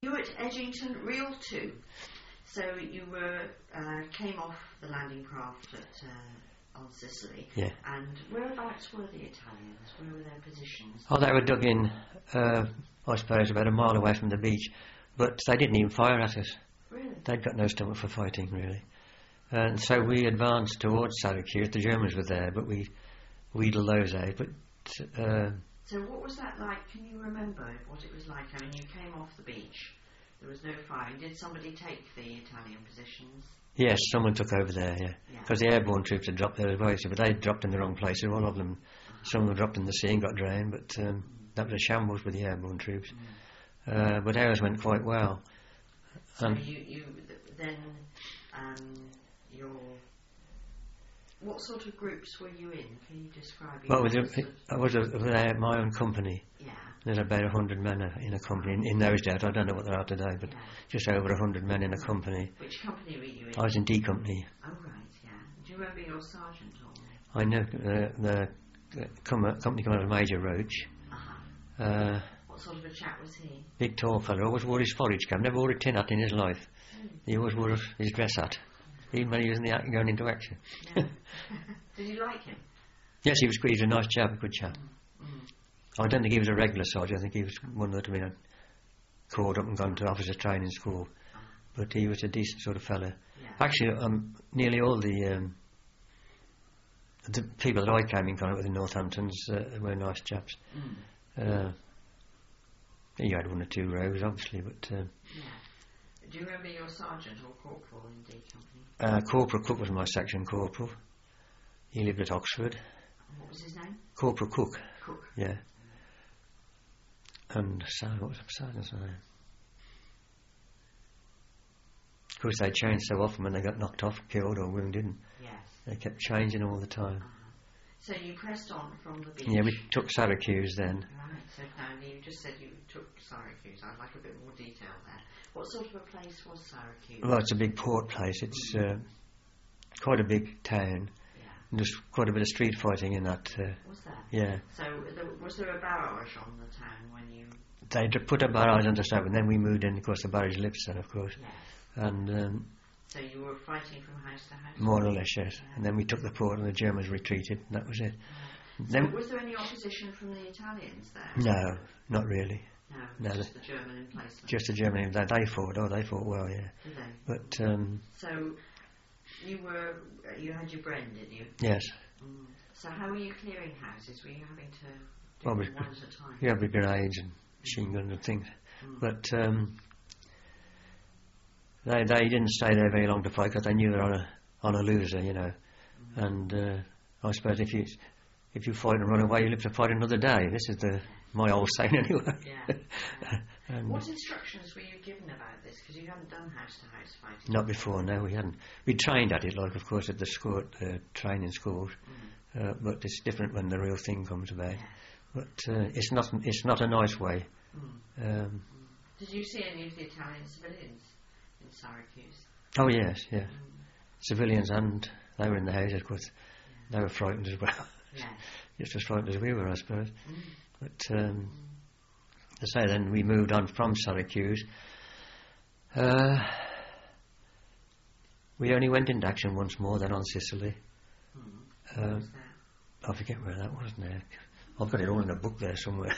You were at Edgington Reel 2. So you came off the landing craft on Sicily. Yeah. And whereabouts were the Italians? Where were their positions? Oh, they were dug in, I suppose, about a mile away from the beach. But they didn't even fire at us. Really? They'd got no stomach for fighting, really. And so we advanced towards Syracuse. The Germans were there, but we wheedled those out. But so what was that like? Can you remember what it was like? I mean, you came off the beach. There was no firing. Did somebody take the Italian positions? Yes, someone took over there, yeah. Because the airborne troops had dropped there as well, but they dropped in the wrong places, all of them. Some were dropped in the sea and got drowned, but that was a shambles with the airborne troops. But ours went quite well. So you then, what sort of groups were you in? Can you describe it? Well, I was with my own company. Yeah. There's about 100 men in a company. In those days, I don't know what there are today, but just over 100 men in a company. Which company were you in? I was in D Company. Oh, right, yeah. Do you remember your sergeant or? I know the company commander, Major Roach. What sort of a chap was he? Big tall fellow, always wore his forage cap, never wore a tin hat in his life. He always wore his dress hat, even when he was going into action. Yeah. Did you like him? Yes, he was a nice chap, a good chap. I don't think he was a regular soldier. I think he was one that had been called up and gone to officers' training school. But he was a decent sort of fellow. Yeah. Actually, nearly all the people that I came in contact with in Northamptons were nice chaps. You had one or two rows, obviously, but... yeah. Do you remember your sergeant or corporal in D Company? Corporal Cook was my section corporal. He lived at Oxford. What was his name? Corporal Cook. Cook. Yeah. And what was the sergeant's name? Of course, they changed so often when they got knocked off, killed or wounded, and they kept changing all the time. So you pressed on from the beach? Yeah, we took Syracuse then. Right, so now you just said you took Syracuse. I'd like a bit more detail there. What sort of a place was Syracuse? Well, it's a big port place. It's quite a big town. And there's quite a bit of street fighting in that. Was there? Yeah. So was there a barrage on the town when you... They put a barrage on the start, and then we moved in. Of course, the barrage lifts then, of course. Yes. And... so you were fighting from house to house? More or less, yes. And then we took the port and the Germans retreated, and that was it. So was there any opposition from the Italians there? No, not really. No, just the German emplacement? Just the German. They fought well, yeah. Did they? But... so you had your Bren, did you? Yes. So how were you clearing houses? Were you having to do them one at a time? Yeah, with grenades and machine guns and things. But they didn't stay there very long to fight because they knew they were on a loser, you know. And I suppose if you fight and run away, you live to fight another day. This is my old saying anyway. Yeah. What instructions were you given about this? Because you hadn't done house-to-house fighting. Not before, no, we hadn't. We trained at it, like, of course, at the school, training schools. But it's different when the real thing comes about. Yes. But it's not a nice way. Did you see any of the Italian civilians in Syracuse? Oh yes, yeah. Civilians, and they were in the houses, of course. They were frightened as well. Yes. Just as frightened as we were, I suppose. But as I say, then we moved on from Syracuse. We only went into action once more, then on Sicily. What was that? I forget where that was now. I've got it all in a book there somewhere.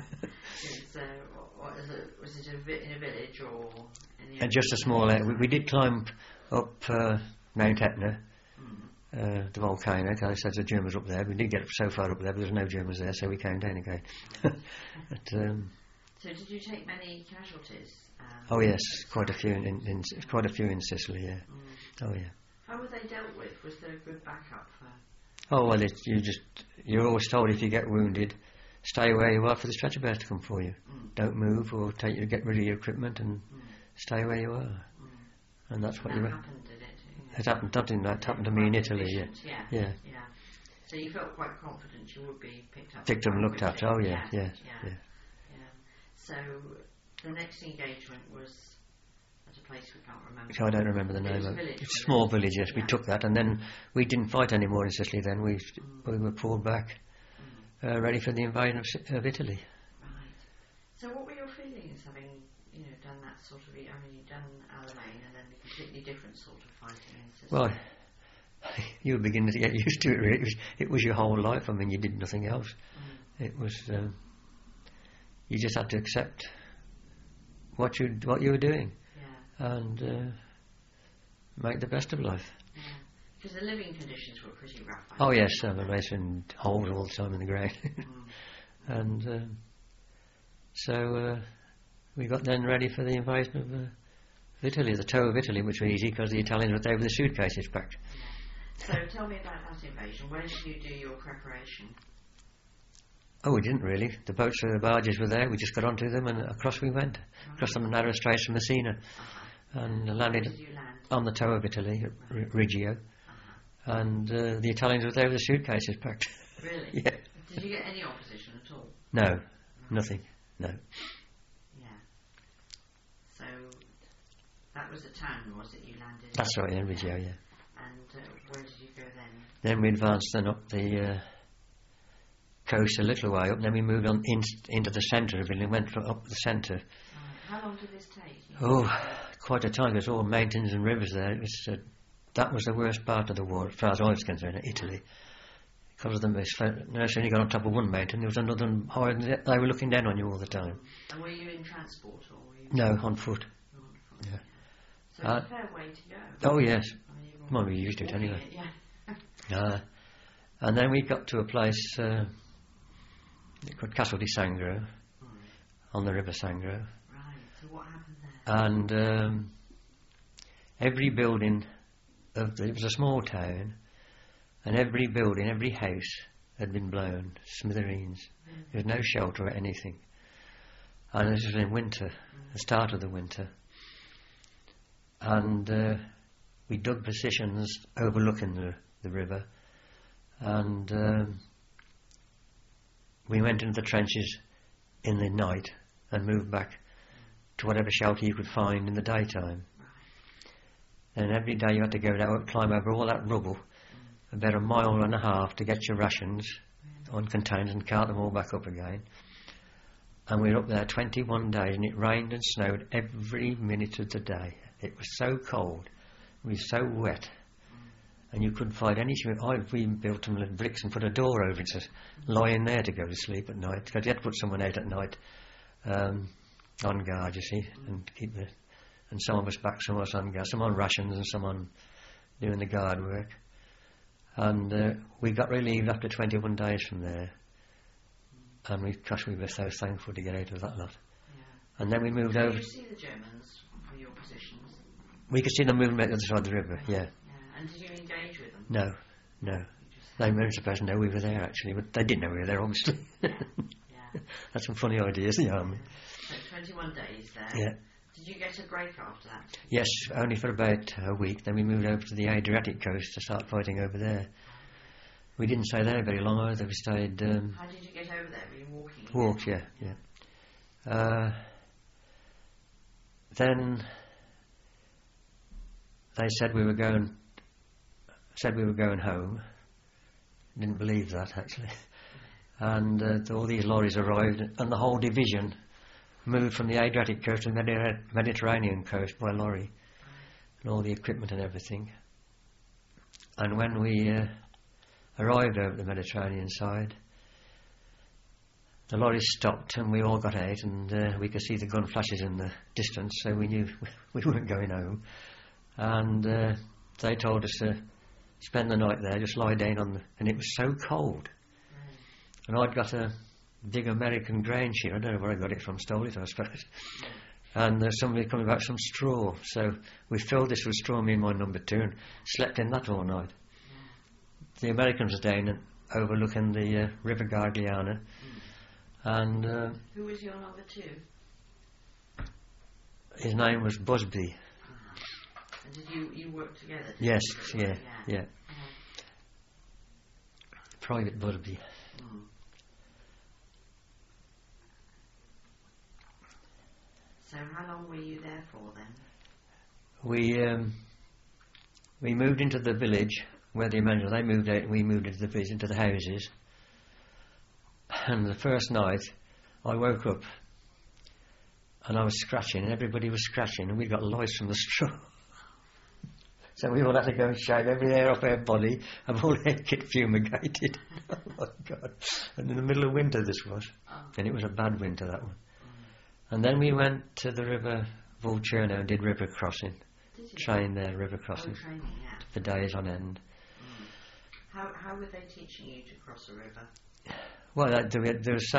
What is it? Was it in a village or? Just a small area. We did climb up Mount Etna, the volcano, because I said the Germans up there. We did get so far up there, but there was no Germans there, so we came down again. But, so did you take many casualties? Oh yes, quite a few in Sicily. Yeah. Oh yeah. How were they dealt with? Was there a good backup for? Oh well, you're always told if you get wounded, stay where you are for the stretcher bearers to come for you. Don't move or get rid of your equipment and stay where you are. And that's what happened, did it? It happened. That happened to me in Italy. Yeah. So you felt quite confident you would be picked up. Picked up and looked after. Oh yeah. So the next engagement was at a place we can't remember. I don't remember the name of it. It's a small village, yes. We took that, and then we didn't fight anymore in Sicily. Then we were pulled back, ready for the invasion of Italy. Right. So what were your feelings having done that that sort of? I mean, you've done Alamein and then a completely different sort of fighting in Sicily. Well, you were beginning to get used to it. Really, it was your whole life. I mean, you did nothing else. It was. You just had to accept what you were doing, and make the best of life. Because the living conditions were pretty rough. Oh yes, I mean, racing holes all the time in the ground, and so we got then ready for the invasion of Italy, the toe of Italy, which was easy because the Italians were there with the suitcases packed. So tell me about that invasion. Where did you do your preparation? Oh, we didn't really. The boats or the barges were there. We just got onto them and across we went, across the narrow straits from Messina, and landed Where did you land? on the toe of Italy at Reggio. And the Italians were there with the suitcases packed. Really? Yeah. Did you get any opposition at all? No, nothing. No. Yeah. So that was the town, was it? You landed. That's right, in Reggio, yeah. And where did you go then? Then we advanced then up the coast a little way up. And then we moved on into the centre of it and went up the centre. How long did this take? Oh, quite a time. There's all mountains and rivers there. It was. That was the worst part of the war, as far as I was concerned, Italy. Because of the nurse only got on top of one mountain, there was another one higher, and they were looking down on you all the time. And were you in transport or were you? No, on foot. On foot, Yeah. So it's a fair way to go. Oh yes. I mean, Well, we used it anyway. Yeah. And then we got to a place called Castel di Sangro, on the River Sangro. Right. So what happened there? And every building. It was a small town, and every building, every house had been blown, smithereens. There was no shelter or anything. And this was in winter, the start of the winter. And we dug positions overlooking the river, and we went into the trenches in the night and moved back to whatever shelter you could find in the daytime. And every day you had to go down, climb over all that rubble, about 1.5 miles to get your rations on containers and cart them all back up again. And we were up there 21 days, and it rained and snowed every minute of the day. It was so cold, we were so wet, and you couldn't find anything. We built some little bricks and put a door over it to lie in there to go to sleep at night, because you had to put someone out at night on guard, you see, and keep the... And some of us back, some of us on gas, some on rations and some on doing the guard work. And we got relieved after 21 days from there. And we were so thankful to get out of that lot. Yeah. And then we moved over. Did you see the Germans from your positions? We could see them moving back to the other side of the river, yeah. And did you engage with them? No. They weren't supposed to know we were there, actually, but they didn't know we were there, obviously. Yeah. That's some funny ideas, the army. So 21 days there. Yeah. Did you get a break after that? Yes, only for about a week. Then we moved over to the Adriatic coast to start fighting over there. We didn't stay there very long either. We stayed... How did you get over there? Were you walking? Walked, yeah. Then they said we were going home. Didn't believe that, actually. And all these lorries arrived, and the whole division moved from the Adriatic coast to the Mediterranean coast by lorry, and all the equipment and everything. And when we arrived over the Mediterranean side, the lorries stopped and we all got out, and we could see the gun flashes in the distance, so we knew we weren't going home. And they told us to spend the night there, just lie down and it was so cold. And I'd got a big American grain sheet. I don't know where I got it from, stole it, I suppose. And there's somebody coming back with some straw. So we filled this with straw, me and my number 2, and slept in that all night. The Americans were down and overlooking the River Gargliana. And who was your number 2? His name was Busby. And did you work together? Yes, yeah. Private Busby. So how long were you there for then? We moved into the village where the Americans, they moved out and we moved into the village, into the houses. And the first night I woke up and I was scratching, and everybody was scratching, and we got lice from the straw. So we all had to go and shave every hair off our body, and all our kit fumigated. Oh my God. And in the middle of winter this was. And it was a bad winter, that one. And then we went to the river Volturno and did river crossing. Did you? Trained there, river crossing, training, yeah. for days on end. How were they teaching you to cross a river? Well, there was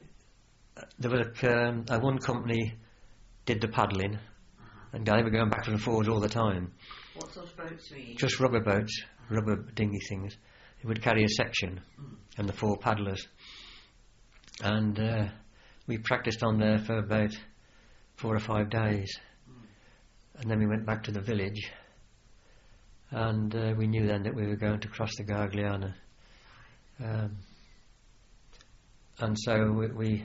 a one company did the paddling, and they were going backwards and forwards all the time. What sort of boats were you using? Just rubber boats, rubber dinghy things. It would carry a section and the 4 paddlers. And we practiced on there for about 4 or 5 days. And then we went back to the village, and we knew then that we were going to cross the Gargliana. And so we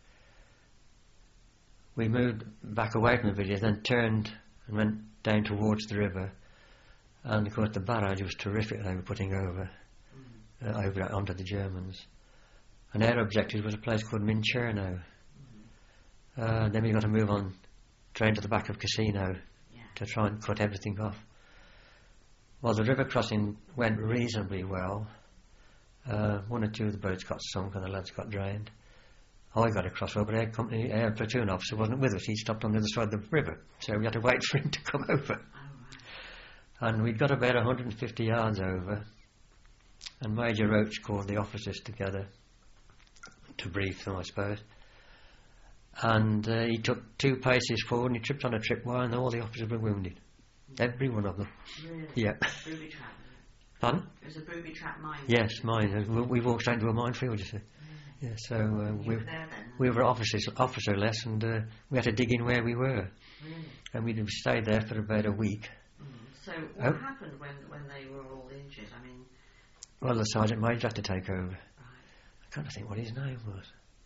moved back away from the village, then turned and went down towards the river. And of course the barrage was terrific they were putting over onto the Germans. And our objective was a place called Mincherno. Then we got to move on, train to the back of Cassino to try and cut everything off. Well, the river crossing went reasonably well. 1 or 2 of the boats got sunk and the lads got drained. I got across over, but our platoon officer wasn't with us. He stopped on the other side of the river, so we had to wait for him to come over. And we'd got about 150 yards over, and Major Roach called the officers together to brief them, I suppose. And he took 2 paces forward and he tripped on a tripwire, and all the officers were wounded. Every one of them. Really? Yeah. Booby trap. Pardon? It was a booby trap mine. Yes, mine. We walked straight into a minefield, you see. Yeah, so you were there then? we were officerless, and we had to dig in where we were. Really? And we stayed there for about a week. So what happened when they were all injured? I mean... Well, the sergeant major had to take over. Right. I can't think what his name was.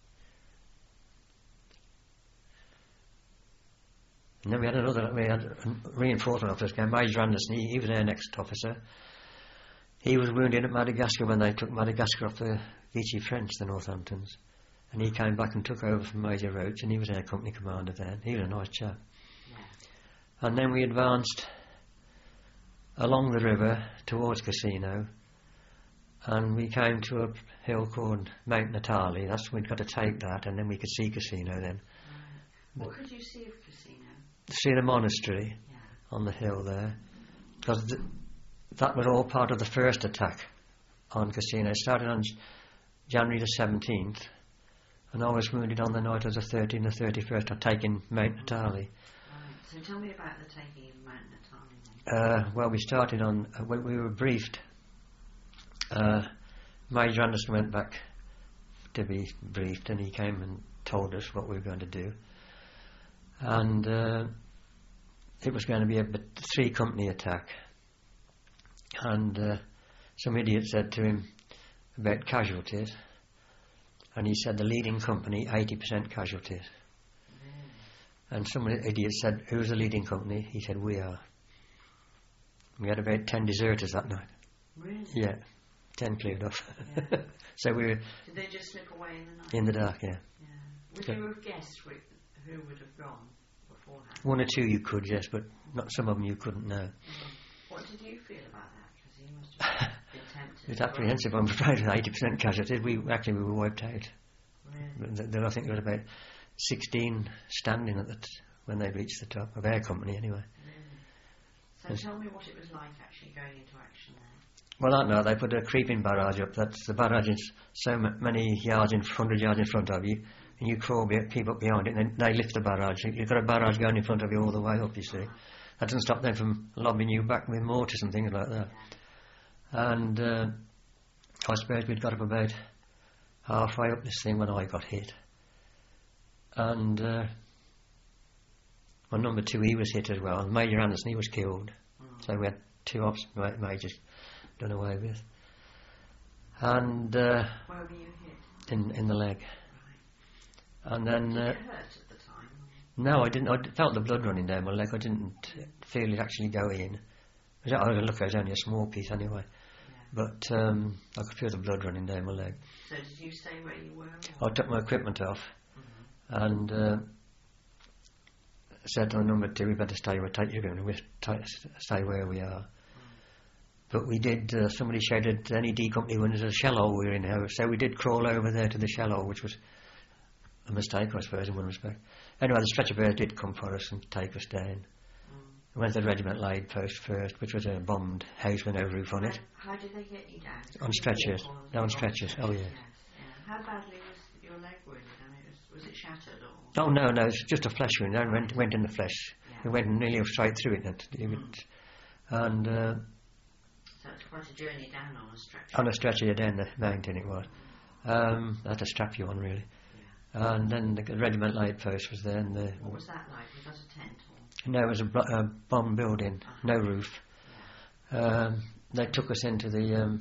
And then we had reinforcement officers came, Major Anderson, he was our next officer. He was wounded at Madagascar when they took Madagascar off the Vichy French, the Northamptons. And he came back and took over from Major Roach, and he was our company commander then. He was a nice chap. Yeah. And then we advanced along the river towards Cassino, and we came to a hill called Mount Natali. That's we'd got to take that, and then we could see Cassino then. Right. What could you see of Cassino? See the monastery on the hill there, because that was all part of the first attack on Cassino. It started on January the 17th, and I was wounded on the night of the 30th and the 31st of taking Mount Natali. Right. So tell me about the taking of Mount Natali then. Well, we started on, when we were briefed, Major Anderson went back to be briefed, and he came and told us what we were going to do. And it was going to be a 3-company attack. And some idiot said to him about casualties, and he said the leading company, 80% casualties. And some idiot said, who's the leading company? He said, we are. We had about 10 deserters that night. Really? Yeah, 10 cleared off. Yeah. So we were... Did they just slip away in the night? In the dark, yeah. Would you have guessed who would have gone beforehand? 1 or 2 you could, yes, but not some of them you couldn't know. What did you feel about that? Because you must have been tempted. It was apprehensive, I'm afraid, with 80% casualties. We were wiped out. Really? I think there were about 16 standing when they reached the top, of our company anyway. Really? So tell me what it was like actually going into action there. Well, that night they put a creeping barrage up. That's the barrage is so many yards, 100 yards in front of you, and you crawl, keep up behind it, and then they lift the barrage. You've got a barrage going in front of you all the way up, you see. That doesn't stop them from lobbing you back with mortars and things like that. And I suppose we'd got up about halfway up this thing when I got hit. And my number 2, he was hit as well. And Major Anderson, he was killed. So we had 2 majors done away with. And where were you hit? In the leg. Right. And then did it hurt at the time? no, I didn't. I felt the blood running down my leg. I didn't feel it actually go in. Look, it was only a small piece anyway. Yeah. But I could feel the blood running down my leg. So did you stay where you were? Or? I took my equipment off, and said to number 2, we better stay stay where we are. But we did, somebody shouted, any D Company when there's a shell hole we were in now. So we did crawl over there to the shell hole, which was a mistake, I suppose, in one respect. Anyway, the stretcher bears did come for us and take us down. We went to the regiment laid post first, which was a bombed house with no roof on it. How did they get you down? On stretchers. No, on stretchers. Oh, yeah. Yes. Yeah. How badly was your leg wounded? I mean, was it shattered or? Oh, no, it's just a flesh wound. I went in the flesh. Yeah. It went nearly straight through it. And so it's quite a journey down on a stretcher. On a stretcher down the mountain it was. Had to strap you on, really. Yeah. And then the regiment laid post was there. And what was that like? Was that a tent? Or? No, it was a bomb building, no roof. Yeah. They took us into the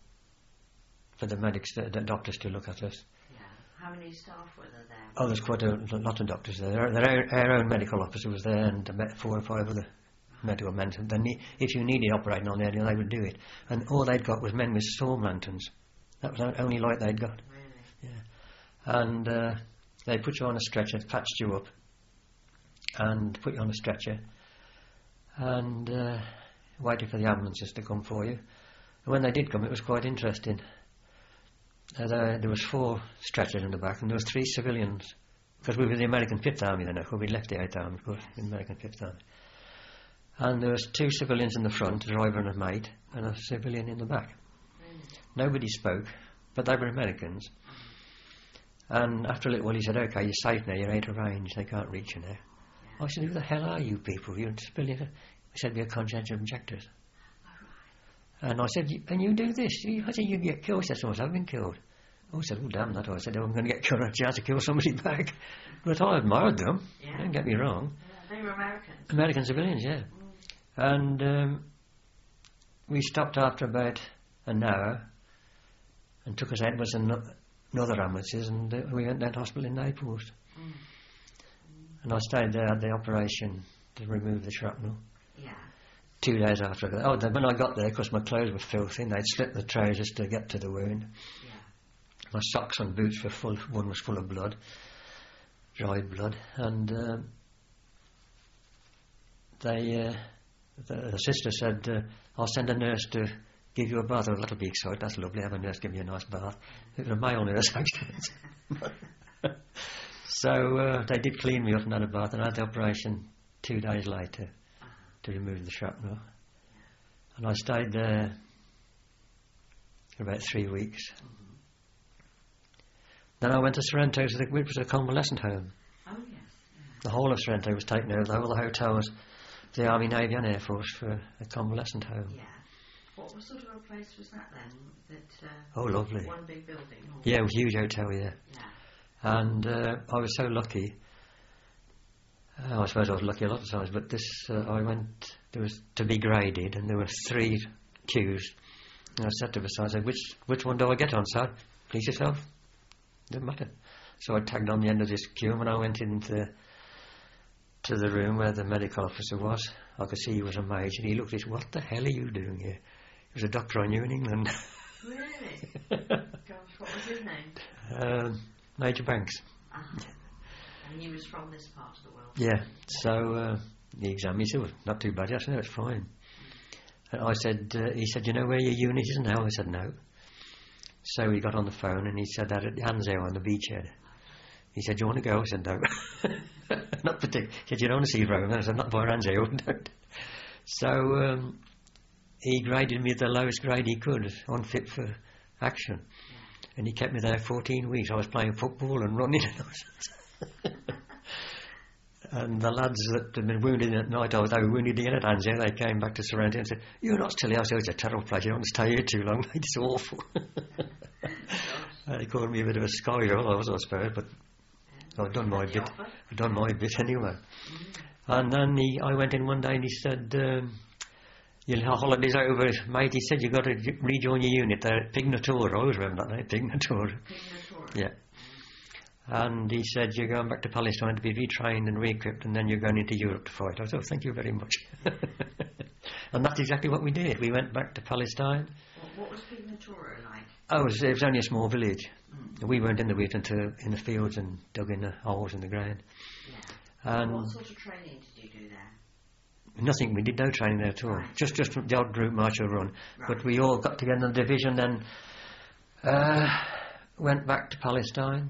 for the medics, the doctors to look at us. Yeah. How many staff were there? Oh, there's quite a lot of doctors there. Our own medical officer was there, and 4 or 5 other medical men. If you needed operating on there, they would do it. And all they'd got was men with storm lanterns. That was the only light they'd got. Really? Yeah. And they put you on a stretcher, patched you up, and put you on a stretcher, and waited for the ambulances to come for you. And when they did come, it was quite interesting. There was 4 stretchers in the back, and there was 3 civilians, because we were the American 5th Army then, we left the 8th Army, of course, the American 5th Army. And there was 2 civilians in the front, a driver and a mate, and a civilian in the back. Really? Nobody spoke, but they were Americans. And after a little while he said, OK, you're safe now, you're out of range, they can't reach you now. I said, who the hell are you people? You're civilians. He said, we're conscientious objectors. And I said, and you do this? I said, you get killed. He said, someone's have been killed. I said, oh, damn that. I said, I'm going to get killed. I had to kill somebody back. But I admired them. Yeah. Don't get me wrong. Yeah, they were Americans. American civilians, yeah. And we stopped after about an hour and took us out with another ambulances, and we went down to hospital in Naples. And I stayed there at the operation to remove the shrapnel. Yeah. 2 days after I got there. Oh, then when I got there, because my clothes were filthy, and they'd slit the trousers to get to the wound. Yeah. My socks and boots were full. One was full of blood, dried blood, and the sister said, "I'll send a nurse to give you a bath." Oh, that'll be exciting. That's lovely. Have a nurse give you a nice bath. It was a male nurse, actually. So they did clean me up and had a bath, and I had the operation 2 days later to remove the shrapnel. And I stayed there for about 3 weeks. Then I went to Sorrento, which was a convalescent home. Oh, yes. Yeah. The whole of Sorrento was taken over, all the hotels, the Army, Navy and Air Force for a convalescent home. Yeah. What sort of a place was that then? Oh, lovely. One big building? Or? Yeah, it was a huge hotel, yeah. Yeah. And I was so lucky. I suppose I was lucky a lot of times, but this, there was to be graded, and there were 3 queues. And I said to the side, I said, which one do I get on, sir? Please yourself. Didn't matter. So I tagged on the end of this queue, and when I went into the room where the medical officer was, I could see he was a major, and he looked at me, what the hell are you doing here? He was a doctor I knew in England. Really? Gosh, what was his name? Major Banks. Uh-huh. And he was from this part of the world? Yeah, so he examined me, he said, well, not too bad. I said, no, it's fine. And I said, he said, you know where your unit is now? I said, no. So he got on the phone and he said that at Anzio on the beachhead. He said, do you want to go? I said, no. Not particularly. He said, you don't want to see Rome? I said, not by Anzio, don't. So he graded me the lowest grade he could, unfit for action. And he kept me there 14 weeks. I was playing football and running. And the lads that had been wounded at night, they were wounded again at Anzio, they came back to Sorrento and said, you're not still here. I said, it's a terrible place, you don't want to stay here too long, mate, it's awful. They called me a bit of a scoundrel, I suppose, but I've done my bit. I've done my bit anyway. And then I went in one day and he said, your holidays over, mate. He said, you've got to rejoin your unit there at Pignatura. I always remember that name, Pignatura. Yeah. And he said, you're going back to Palestine to be retrained and re-equipped, and then you're going into Europe to fight. I thought, thank you very much. And that's exactly what we did. We went back to Palestine. What was Pignatura like? Oh, it was only a small village. We weren't in the wheat until in the fields and dug in the holes in the ground. Yeah. And what sort of training did you do there? nothing. We did no training there at all. Right. Just the odd group march or run. Right. But we all got together in the division, then went back to Palestine.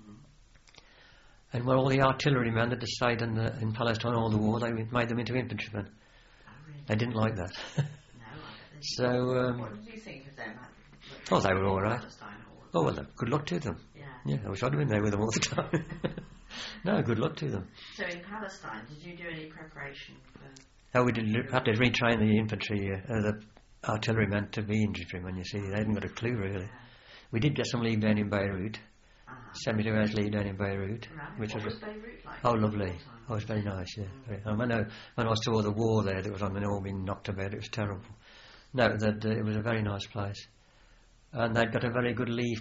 And all the artillerymen that had stayed in Palestine all the war, they made them into infantrymen. Oh, really? They didn't like that. No, I don't So, what did you think of them? oh, they were all right. Palestine or- Oh, well, good luck to them. Yeah. Yeah, I wish I'd have been there with them all the time. No, good luck to them. So in Palestine, did you do any preparation for... Oh, we had to retrain the infantry, the artillerymen to be infantrymen, you see. They hadn't got a clue, really. We did get some leave down in Beirut. 72 hours leave down in Beirut. Right. Which What was was Beirut like? oh, lovely. Oh, it was very nice, yeah. And when I saw the war there that was on and all being knocked about, it was terrible. No, it was a very nice place. And they'd got a very good leave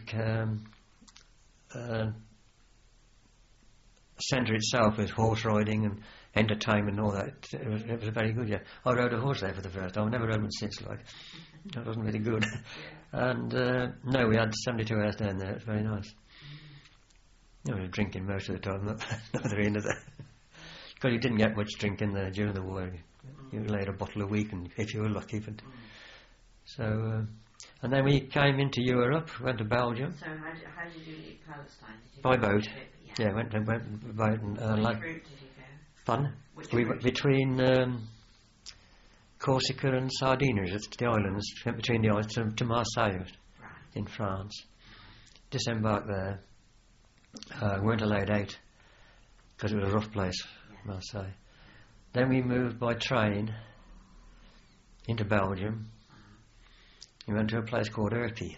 centre itself with horse riding and entertainment and all that. It was very good, yeah. I rode a horse there for the first time. I've never rode one since, like. That wasn't really good. And, no, we had 72 hours down there. It was very nice. I was drinking most of the time, not the end of that. Because you didn't get much drinking there during the war. You laid a bottle a week, and if you were lucky. But so, and then we came into Europe, went to Belgium. So how did you leave Palestine? Did you By go boat. ship? Yeah, went by boat. And, Which route did you go? fun. Which We route? went between Corsica and Sardinia, it's the islands, went between the islands to Marseille Right. in France. Disembarked there. Weren't allowed out because it was a rough place, Marseille. Then we moved by train into Belgium. We went to a place called Erpy.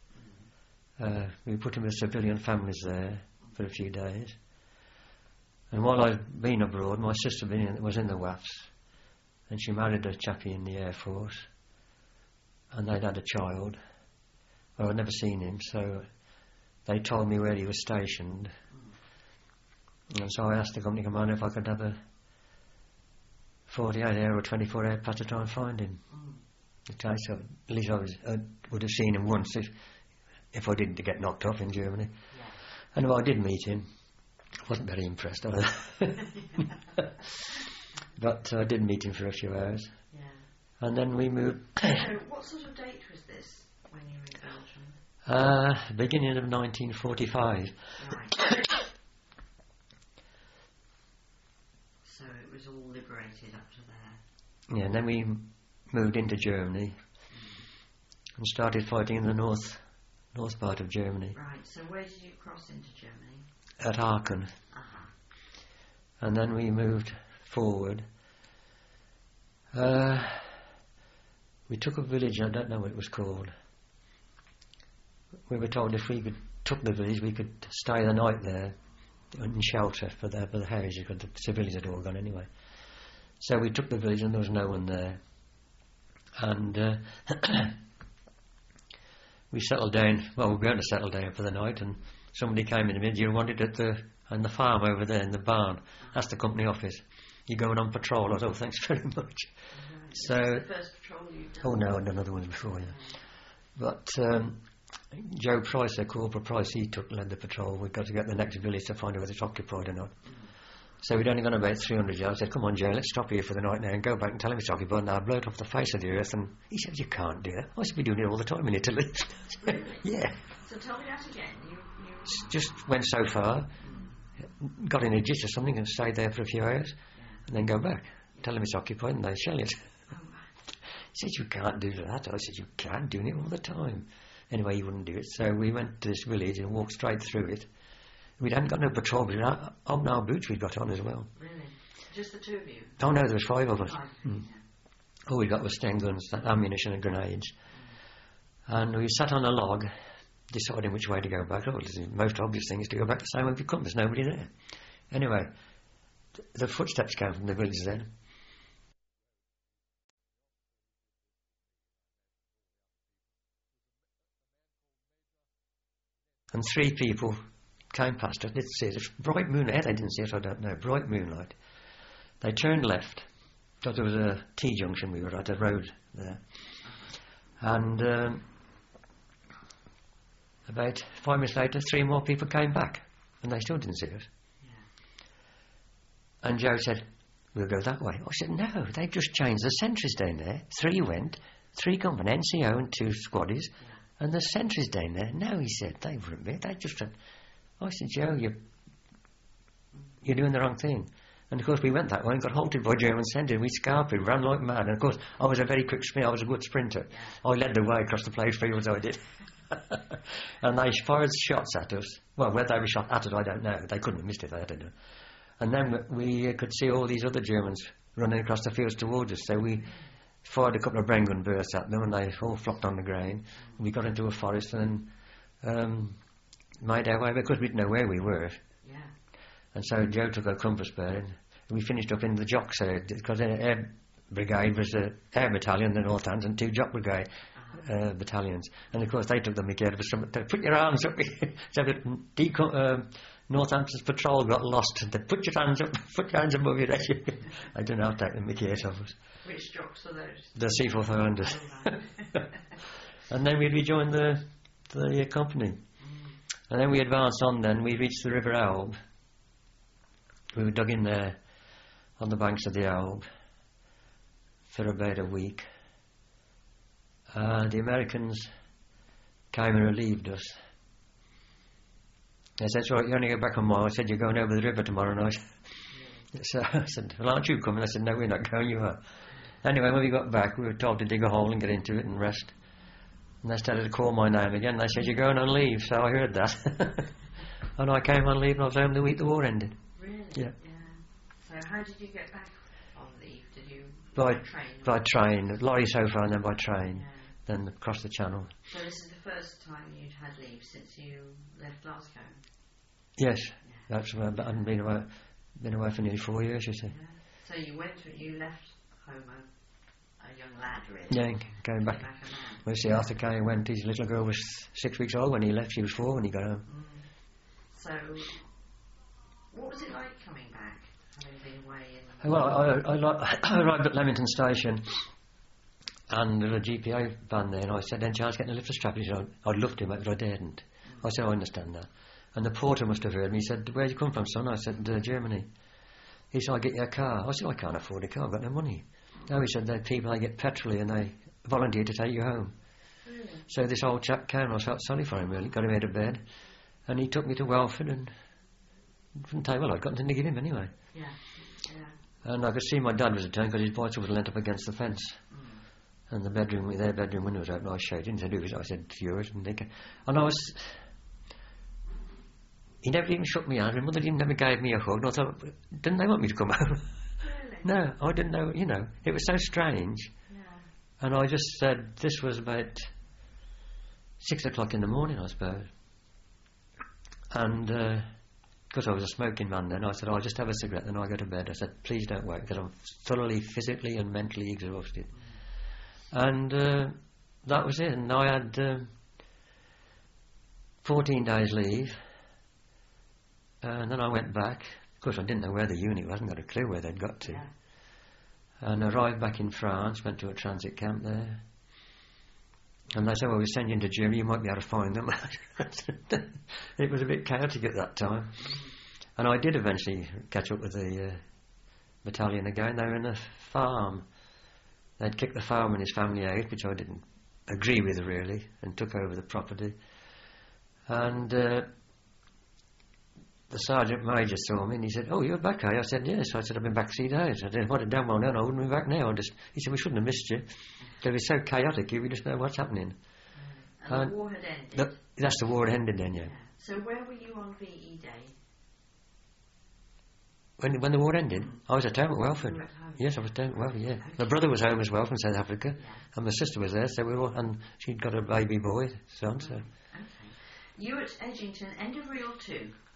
We put in with civilian families there for a few days. And while I'd been abroad, my sister was in the WAFs, and she married a chappie in the Air Force, and they'd had a child. Well, I'd never seen him, so they told me where he was stationed. And so I asked the company commander if I could have a 48-hour or 24-hour pat to try and find him. So at least I would have seen him once if I didn't get knocked off in Germany. Yeah. And well, I did meet him. I wasn't very impressed either. But I did meet him for a few hours. Yeah. And then we moved... So what sort of date was this when you were in Belgium? Beginning of 1945. Right. So it was all liberated up to there. Yeah, and then we moved into Germany and started fighting in the north part of Germany, Right. So where did you cross into Germany? at Aachen. Uh-huh. And then we moved forward. We took a village, I don't know what it was called. We were told if we took the village, we could stay the night there in shelter for the houses, because the civilians had all gone anyway. So we took the village and there was no one there. And we settled down, well, we were going to settle down for the night, and somebody came in and said, you wanted at the farm over there in the barn. That's the company office. You're going on patrol. I said, oh, thanks very much. Right. So, Is this the first patrol you've done? oh no, I'd done other ones before, yeah. But Joe Price, Corporal Price, he led the patrol. We've got to get the next village to find out whether it's occupied or not. So we'd only gone about 300 yards. I said, come on, Joe, let's stop here for the night now and go back and tell him it's occupied, and I'll blow it off the face of the earth. And he said, you can't do that. I should be doing it all the time in Italy. Really? Yeah. So tell me that again. You Just went so far, got in a ditch or something and stayed there for a few hours, and then go back. Tell them it's occupied and they shell it. Oh, right. He said, you can't do that. I said, you can, doing it all the time. Anyway, he wouldn't do it. So we went to this village and walked straight through it. We hadn't got no patrol, but on our boots we'd got on as well. Really? Just the two of you? Oh no, there was 5 of us. Five. Mm. Yeah. All we got was Sten guns, ammunition and grenades. And we sat on a log, deciding which way to go back. Oh, the most obvious thing is to go back the same way we come. There's nobody there. Anyway, the footsteps came from the village then. And 3 people came past us, didn't see it. It was bright moonlight. They didn't see it, I don't know. Bright moonlight. They turned left. Thought there was a T-junction we were at, a road there. And about 5 minutes later, 3 more people came back. And they still didn't see us. Yeah. And Joe said, we'll go that way. I said, no, they've just changed the sentries down there. 3 went, 3 come from NCO and 2 squaddies, and the sentries down there. No, he said, they wouldn't be. They just said, I said, Joe, you're doing the wrong thing. And of course we went that way and got halted by German sentries. We scarped, ran like mad. And of course I was a very quick sprinter. I was a good sprinter. I led the way across the playing fields, I did. And they fired shots at us. Well, whether they were shot at us, I don't know. They couldn't have missed it, I don't know. And then we could see all these other Germans running across the fields towards us. So we fired a couple of Bren gun bursts at them, and they all flopped on the ground. We got into a forest and made our way, because we didn't know where we were. Yeah. And so Joe took a compass bearing, and we finished up in the Jocks area, because the Air Brigade was the Air Battalion, the Northants, and 2 Jock Brigade battalions. And of course they took the mickey out of us. Put your arms up. So the Northampton's patrol got lost. They put your hands up, put your hands above your head. I don't know how to take the mickey out of us. Which Jocks are those? The C400s. And then we rejoined the company. And then we advanced on. Then we reached the River Alb. We were dug in there on the banks of the Alb for about a week. The Americans came and relieved us. They said, "It's all right, you only go back a mile." I said, "You're going over the river tomorrow night." So I said, "Well, aren't you coming?" I said, "No, we're not going, you are." Anyway, when we got back, we were told to dig a hole and get into it and rest. And they started to call my name again. They said, "You're going on leave." So I heard that. And I came on leave and I was home the week the war ended. Really? Yeah. So how did you get back on leave? Did you By train? By train. Lorry so far and then by train. Then across the channel. So this is the first time you'd had leave since you left Glasgow? Yes. That's right. But I haven't been away for nearly 4 years, you see. Yeah. So you left home a young lad, really? Yeah, going back. A man. Well, see, Arthur Kay went, his little girl was 6 weeks old when he left. She was 4 when he got home. So, what was it like coming back, having been away? Well, I arrived at Leamington Station, and there was a GPO van there, and I said, "Then Charles, getting a lift strap." He said, "I'd love to, mate, but I daren't." I said, "I understand that." And the porter must have heard me. He said, "Where do you come from, son?" I said, "Germany." He said, "I'll get you a car." I said, "I can't afford a car, I've got no money." No, he said, "They're people, they get petrol and they volunteer to take you home." Really? So this old chap came, and I felt sorry for him, really, got him out of bed, and he took me to Welford, and from tell you, well, I'd got nothing to give him anyway. Yeah. And I could see my dad was at home because his bicycle was leant up against the fence. And their bedroom window was open. I showed him. He said, "Who?" I said, "It's yours." And I was... He never even shook me hand. My mother never gave me a hug. And I thought, didn't they want me to come home? Really? No, I didn't know, It was so strange. Yeah. And I just said, this was about 6 o'clock in the morning, I suppose. And because I was a smoking man then, I said, "I'll just have a cigarette, then I'll go to bed." I said, "Please don't wake, because I'm thoroughly physically and mentally exhausted." And that was it. And I had 14 days leave. And then I went back. Of course, I didn't know where the unit was. I hadn't got a clue where they'd got to. Yeah. And arrived back in France, went to a transit camp there. And they said, "Well, we'll send you into Germany, you might be able to find them." It was a bit chaotic at that time. And I did eventually catch up with the battalion again. They were in a farm. They'd kicked the farmer and his family out, which I didn't agree with, really, and took over the property. And the sergeant major saw me and he said, "Oh, you're back, are you?" I said, "Yes." I said, "I've been back 3 days." I said, "What a damn well known, I wouldn't be back now." He said, "We shouldn't have missed you. It was so chaotic, we just know what's happening." And the war had ended? That's the war had ended then, yeah. So where were you on VE Day? When the war ended, I was at home at Welford. You were at home? Yes, I was down at Welford, yeah. Okay. My brother was home as well from South Africa, Yeah. and my sister was there, so we were all, and she'd got a baby boy, son, so... Okay. You were at Edgington, end of Reel 2.